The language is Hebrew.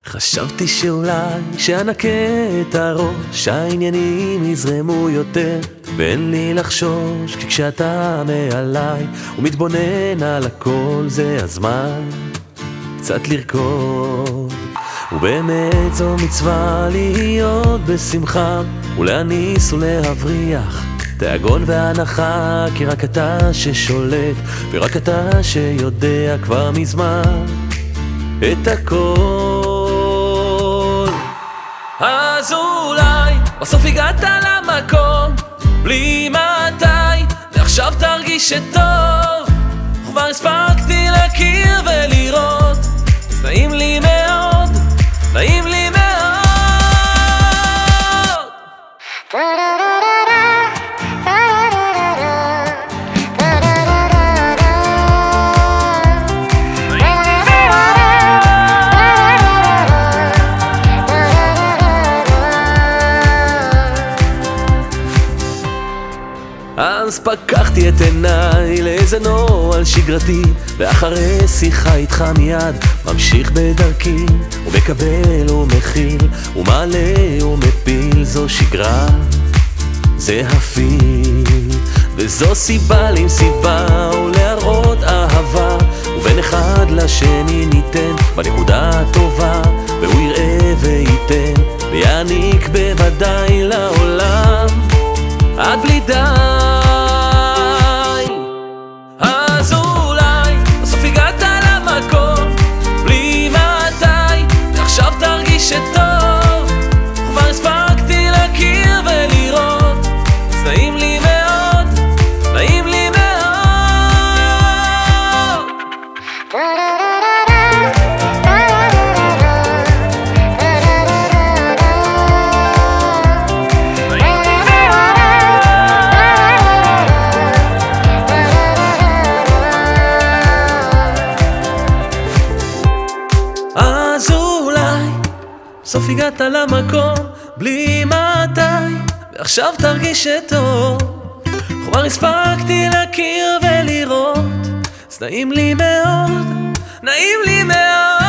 חשבתי שאולי שאנקה את הראש, העניינים יזרמו יותר, ואין לי לחשוש, כי כשאתה מעליי ומתבונן על הכל, זה הזמן קצת לרקוד. ובאמת זו מצווה להיות בשמחה, ולהניס ולהבריח תיאגון והנחה, כי רק אתה ששולט, ורק אתה שיודע כבר מזמן את הכל. אז אולי בסוף הגעת למקום בלי מתי, ועכשיו תרגיש שטוב, כבר הספקתי להכיר ולראות, אז נעים לי מאוד, נעים לי מאוד. אז פקחתי את עיניי לאיזה נוהל שגרתי, ואחרי שיחה איתך מיד ממשיך בדרכי, ומקבל ומכיל ומעלה ומפיל, זו שגרה, זה הפיל, וזו סיבה עם סיבה ולהראות אהבה, ובין אחד לשני ניתן בנקודה הטובה, והוא יראה וייתן ויעניק בוודאי לעולם עד בלי די. אז אולי בסוף הגעת למקום בלי מתי, ועכשיו תרגיש שטוב, כבר הספקתי להכיר ולראות, אז נעים לי מאוד, נעים לי מאוד. אז אולי בסוף הגעת למקום בלי מתי, ועכשיו תרגיש שטוב, כבר הספקתי להכיר ולראות, אז נעים לי מאוד, נעים לי מאוד.